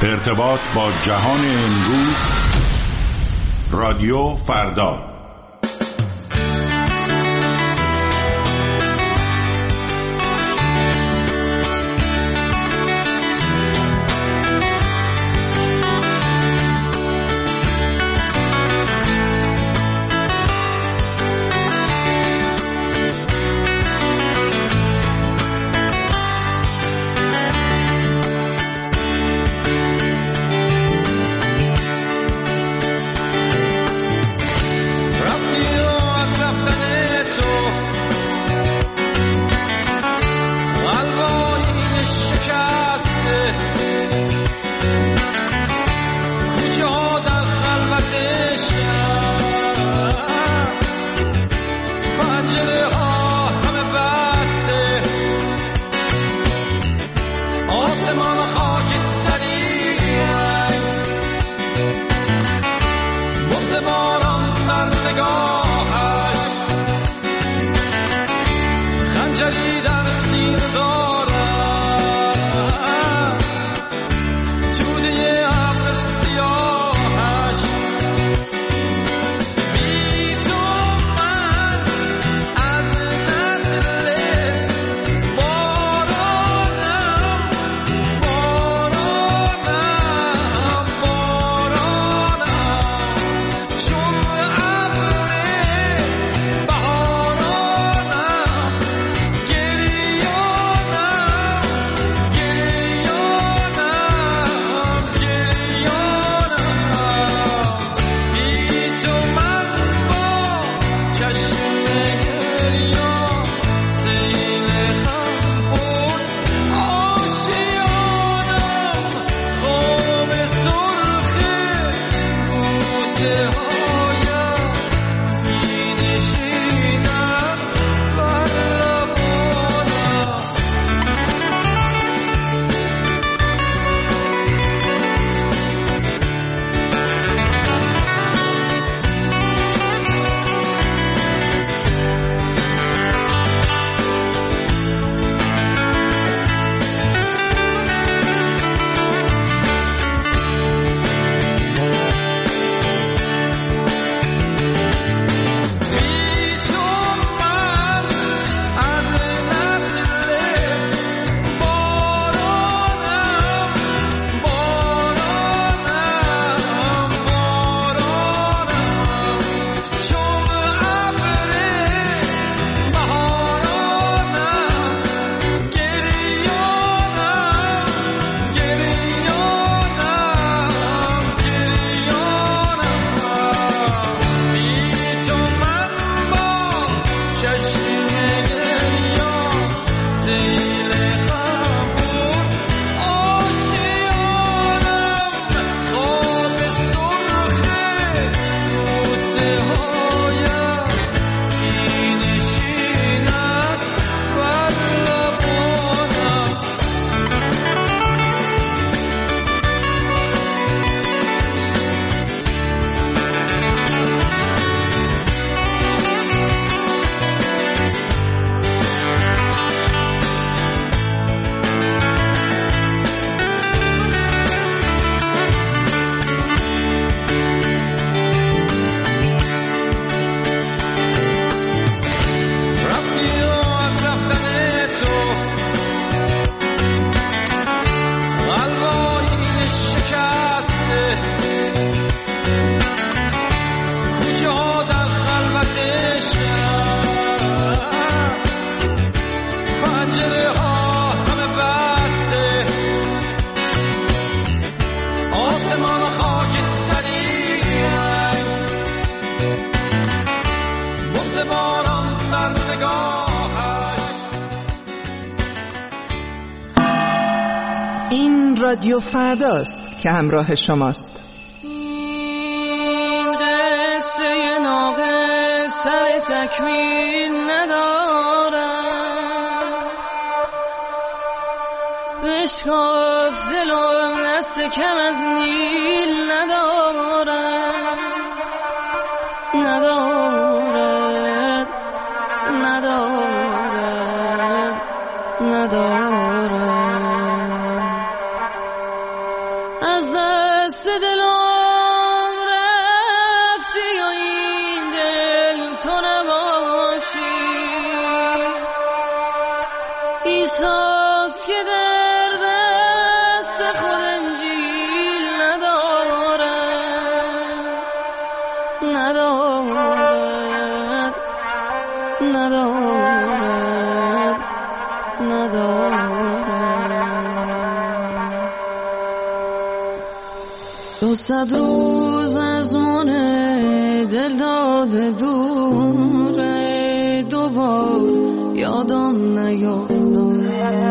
ارتباط با جهان امروز، رادیو فردا. رادیو فرداست که همراه شماست. این قصه ناقص سر تکمیل ندارد، بشکاف دلم دست کم از نیل ندارد، ندارد، ندارد، ندارد. از دست دلم رفتی و این دل تو نباشی. ایساست که در دست خود انجیل ندارد. 200 روز از من دل داده دوره، دوبار یادم نیافتم.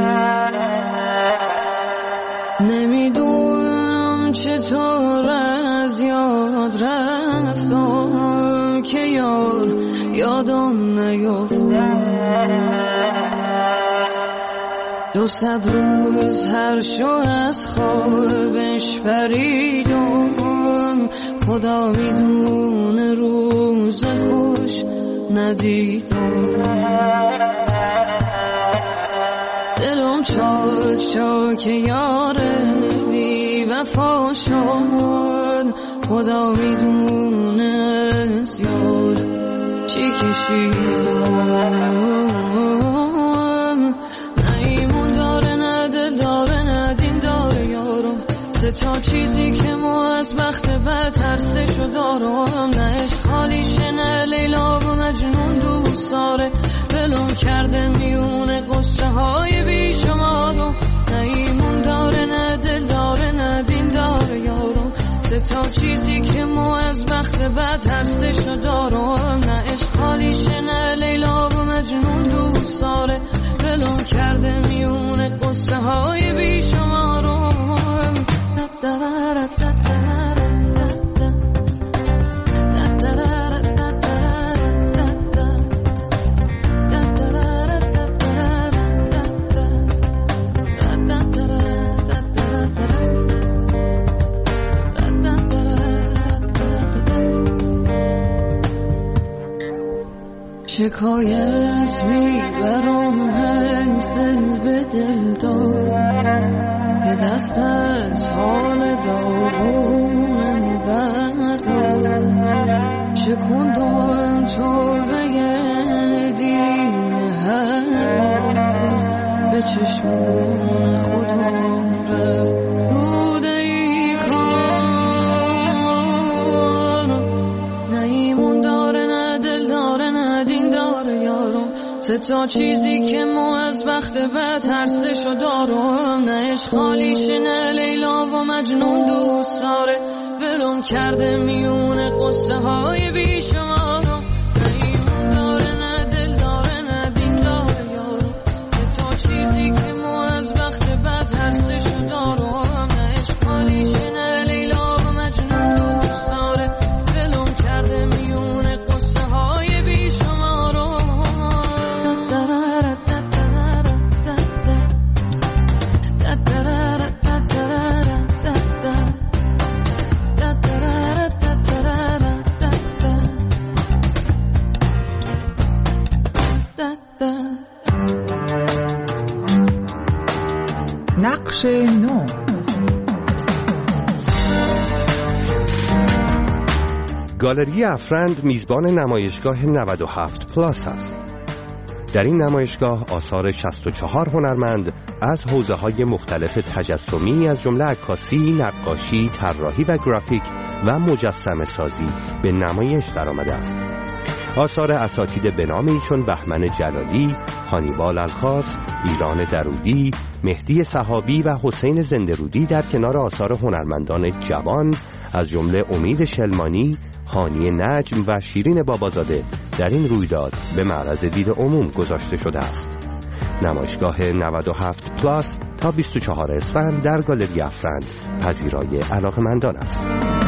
نمیدونم چطور از یاد رفتم که یادم نیافتم. 200 روز هر شو از خوابش پریدم، خدا میدونه روز خوش ندیدم. دلم چاک یاره بی وفا شد، خدا میدونه از یار چی کشیدم. تا چیزی که ما از بخت بد ترسشو دارم، نه عشق خالیشه نه لیلا و مجنون دوست داره، ولم کرده میونه قصه های بیشمارم. نه ایمون داره نه دل داره نه دین داره یارم، تا چیزی که ما از بخت بد ترسشو دارم، نه عشق خالیشه نه لیلا و مجنون دوست داره، ولم کرده میونه قصه های بیشمارم. شکایت میبرم از دل به دل دار، که دست از حال داغونم بردار. شکندم تو بگه دیرین هر بار، به چشمون خودم رفت بوده ای کار. نه ایمون داره نه دل داره نه دین داره یارم، تا چیزی که ما از بخت بد ترسشو دارم، نه عشق خالیشه نه لیلا و مجنون دوست داره، ولم کرده میونه قصه های بیشمارم. نه ایمون داره نه دل داره نه دین داره یارم، تا چیزی که ما از بخت بد ترسشو دارم، نه عشق خالیشه نه لیلا و مجنون دوست داره، ولم کرده میونه قصه های بیشمارم. نقش نو. گالری افرند میزبان نمایشگاه 97 پلاس است. در این نمایشگاه آثار 64 هنرمند از حوزه‌های مختلف تجسمی از جمله عکاسی، نقاشی، طراحی و گرافیک و مجسمه سازی به نمایش درآمده است. آثار اساتید به نامی چون بهمن جلالی، هانیبال الخاص، ایران درودی، مهدی صحابی و حسین زنده‌رودی در کنار آثار هنرمندان جوان از جمله امید شلمانی، هانی نجم و شیرین بابازاده در این رویداد به معرض دید عموم گذاشته شده است. نمایشگاه 97 پلاس تا 24 اسفند در گالری افرند پذیرای علاقه‌مندان است.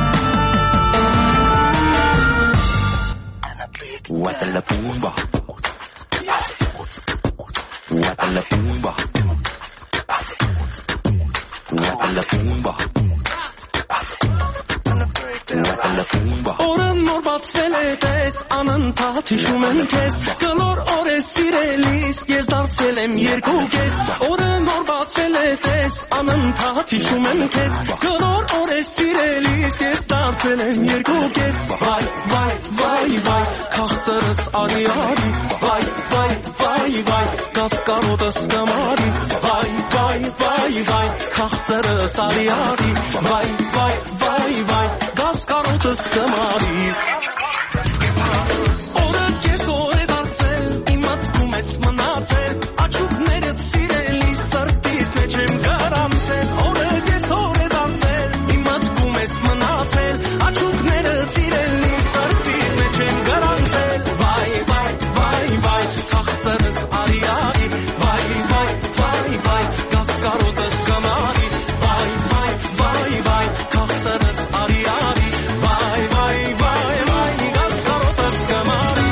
Oren morbat feletes anan tatişumen kes Galor ores sirelis gezdart selem yerkukes Oren morbat feletes anın tati şumen kes Gölor ores sirelis kes dartelen yergu kes Vay vay vay vay Kahtarız ari ari Vay vay vay vay Gaskaro daskamari Vay vay vay vay Kahtarız ari ari Vay vay vay vay Gaskaro daskamari Ora kes ore dartsel imat kumes manatel Açup neret sirelis sartis necem garantel Ora kes ore dartsel imat kumes manatel Açup neret sirelis sartis necem garantel Vay vay vay vay Kahtarız ari ari Vay vay vay vay Gaskaro daskamari Vay vay vay vay Kahtarız ari ari Vay vay vay vay Gaskaro daskamari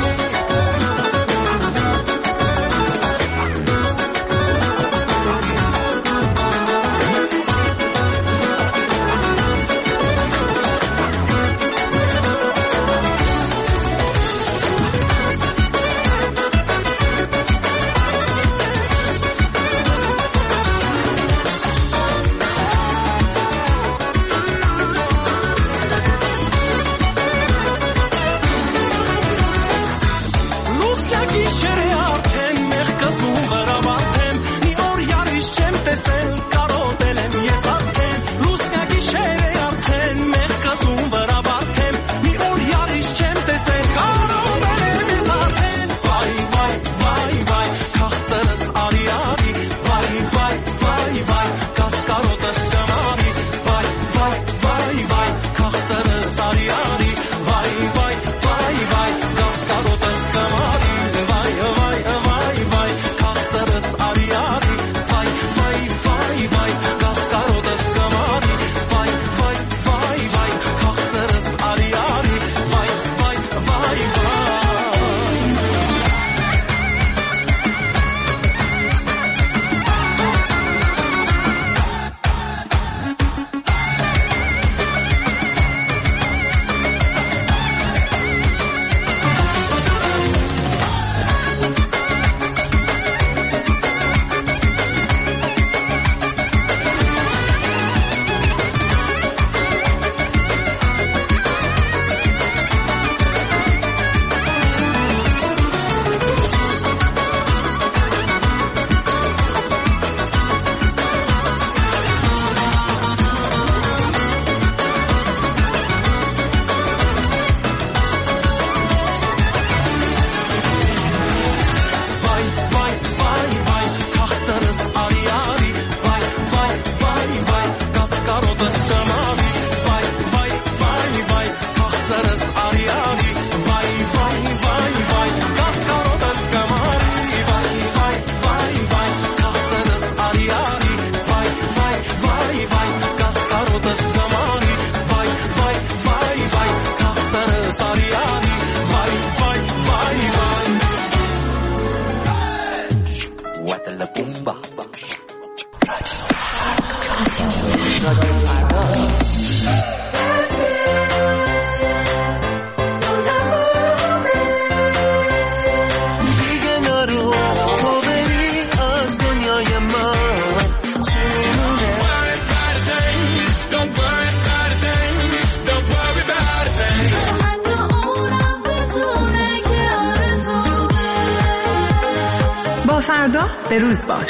فردا به روز باش.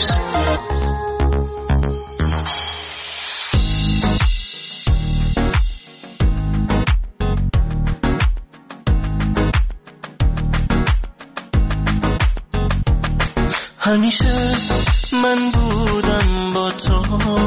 همیشه من بودم با تو،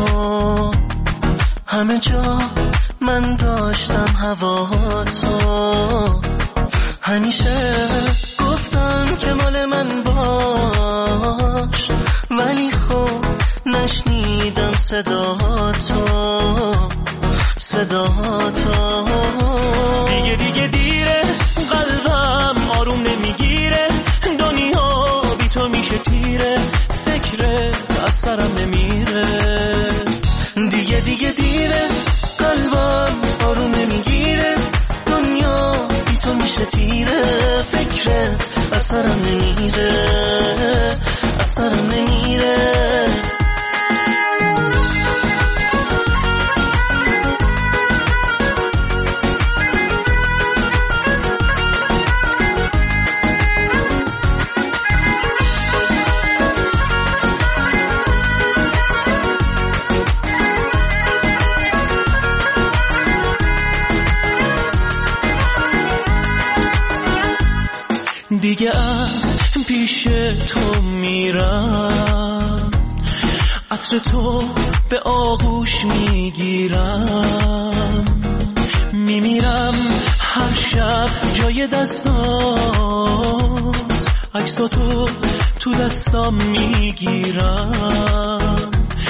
همه جا من داشتم هوا تو، همیشه گفتم که مال من باش، ولی خب نشنیدم صدا تو دیگه دیره، قلبم آروم نمیگیره، دنیا بی تو میشه تیره، فکرت از سرم نمیره، دیگه دیره، قلبم آروم نمیگیره، دنیا بی تو میشه تیره، فکرت از سرم نمیره، از سرم نمیره. دیگه از پیش تو میرم، عطر تو به آغوش میگیرم، میمیرم هر شب جای دستات، عکساتو تو دستام میگیرم،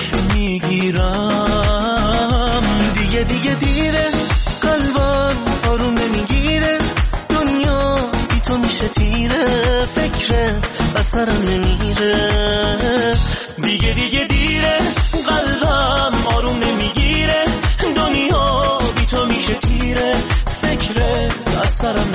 دیگه دیره، قلبم آروم نمیگیره، دنیا بی تو میشه تیره، فکرت از سرم نمیره. دیگه دیره، قلبم آروم نمیگیره، دنیا بی تو میشه تیره، فکرت از سرم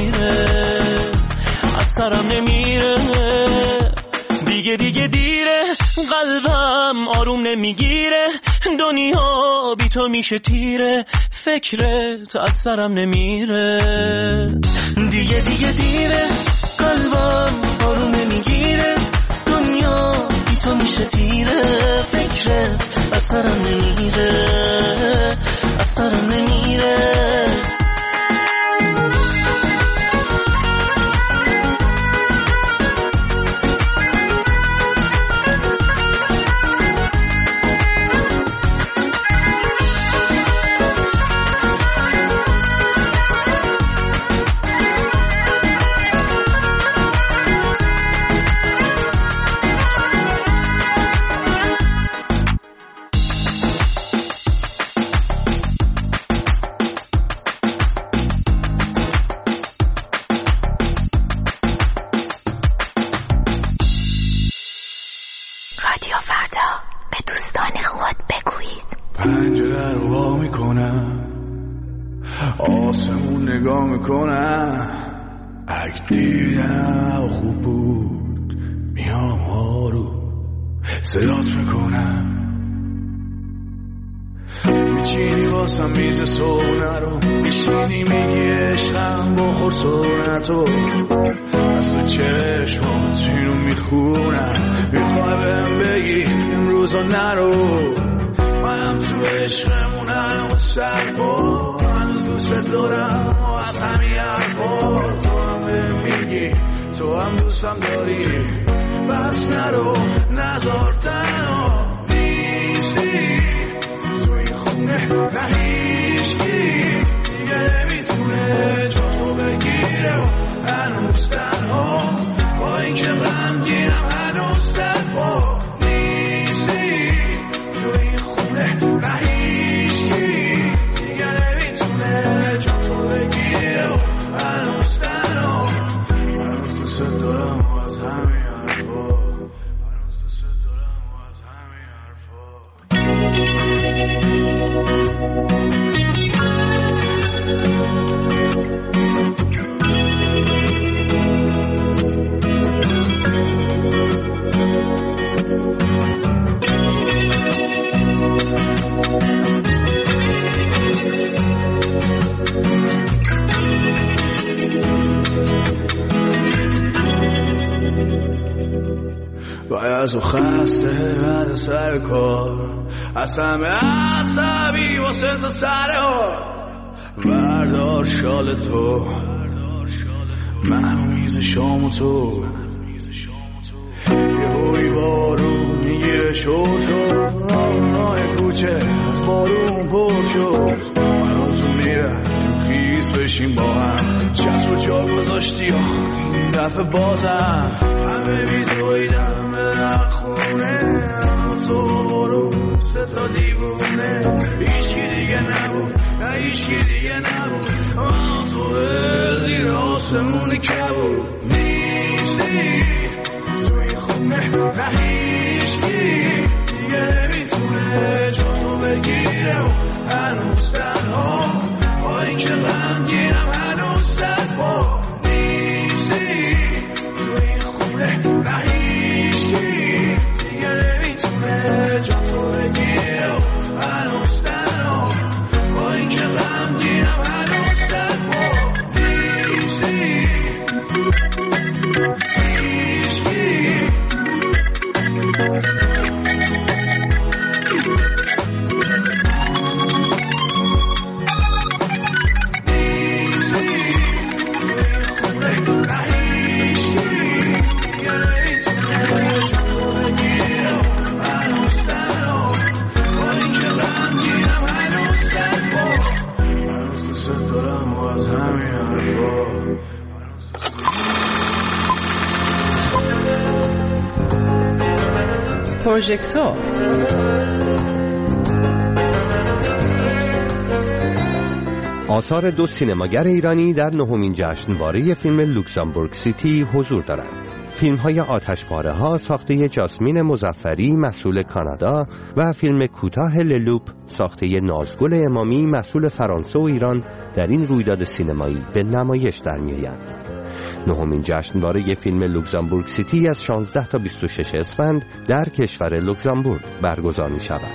نمیره. دیگه دیره، قلبم آروم نمیگیره، دنیا بی تو میشه تیره، فکرت از سرم نمیره. دیگه دیره، قلبم آروم نمیگیره، دنیا بی تو میشه تیره، فکرت از سرم نمیره. رادیو فردا، به دوستان خود بگویید. پنجره رو وا میکنم، آسمون نگاه میکنم، اگه دیدم خوب بود میام آروم صدات میکنم، میچینی واسم میز سونه رو، میشینی میگی عشقم بخور سونتو، از تو چشمات اینو میخونم، میخوای بهم بگی امروزا نرو، منم تو عشقمون هنوز سرپا، هنوز دوست دارم و از همین حرفا، تو هم بهم میگی تو هم دوستم داری، بس نرو نزار تنها نیستی تو این خونه، نه هیچکی دیگه نمیتونه جا تو بگیره و هنوز تنها، با این که غمگینم هنوز سرپا نیستی تو این خونه، نه هیچکی دیگه نمیتونه جا تو بگیره و هنوز تنها، هنوز دوست دارم و از همین حرفا، هنوز دوست دارم و از همین حرفا. باید و خسته بعد سر کار، از همه عصبی واسه تو سر ها، بردار شال تو منو میز شام تو، یه هوی بارون میگیره شور شد، راه کوچه از بارون پر شد، منو تو میره تو خیز بشیم با هم، چت رو جا گذاشتی این دفعه بازم، همه بیدویدم به خونه، تو برو سه تا دیوونه، هیچکی دیگه نبود نه هیچکی دیگه نبود، تو زیر آسمون کبود نیستی تو این خونه، نه هیچکی دیگه نمیتونه جا تو بگیره و هنوز تنها، با این که غمگینم هنوز سرپا نیستی تو این خونه، نه هیچکی دیگه نمیتونه جا تو بگیره و هنوز تنها، با این که غمگینم هنوز سرپا نیستی هیچکی. پروژکتور. آثار دو سینماگر ایرانی در 9مین جشنواره فیلم لوکزامبورگ سیتی حضور دارند. فیلم‌های آتشپاره‌ها ساخته جاسمین مظفری مسئول کانادا و فیلم کوتاه للوپ ساخته نازگل امامی مسئول فرانسه و ایران در این رویداد سینمایی به نمایش در می‌آیند. 9مین جشنواره فیلم لوکزامبورگ سیتی از 16 تا 26 اسفند در کشور لوکزامبورگ برگزار می‌شود.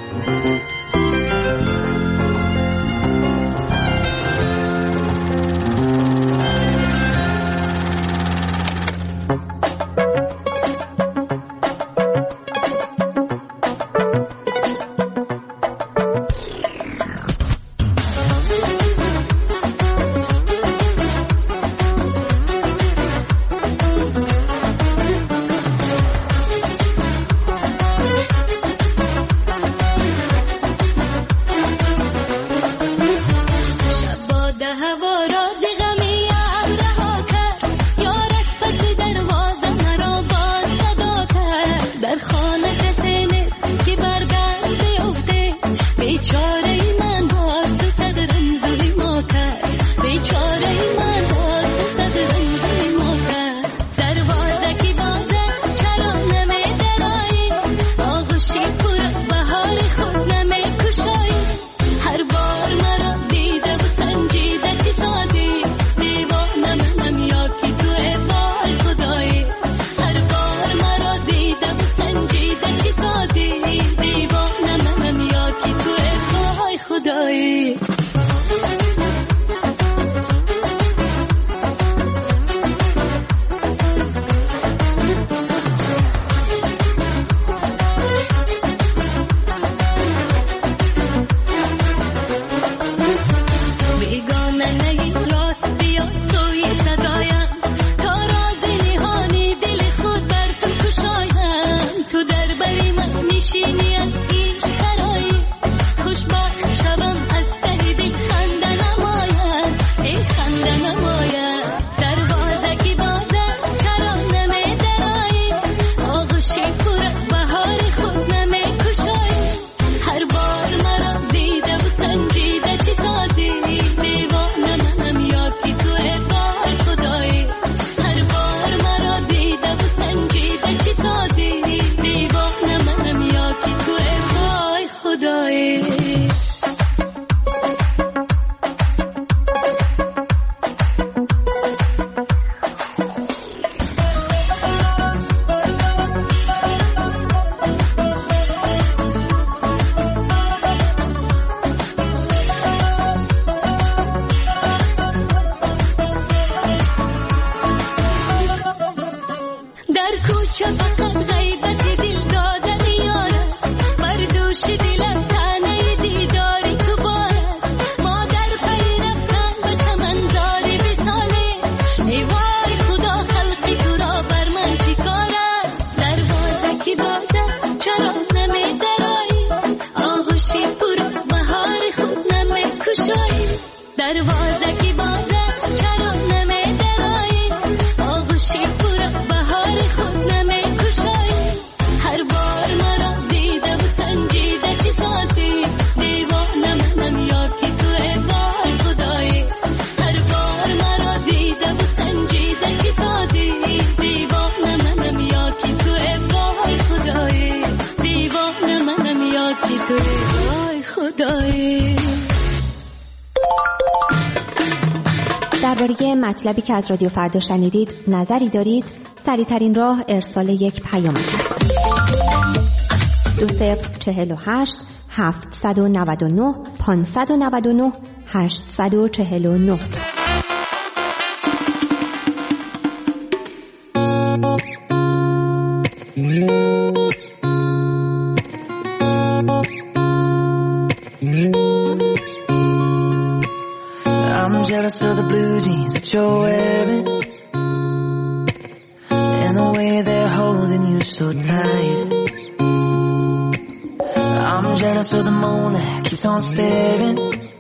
درباره مطلبی که از رادیو فردا شنیدید نظری دارید؟ سریع‌ترین راه ارسال یک پیام است. 2048 799 599 849. Jealous of the blue jeans that you're wearing and the way they're holding you so tight. I'm jealous of the moon that keeps on staring.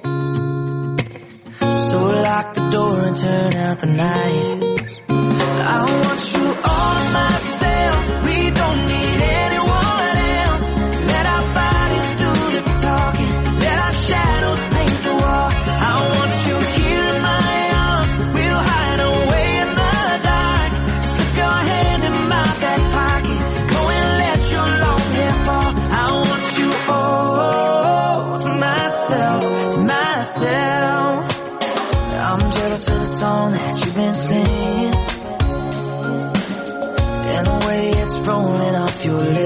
So lock the door and turn out the night. I want you all myself. We don't need anyone else. myself to myself. I'm jealous of the song that you've been singing, and the way it's rolling off your lips.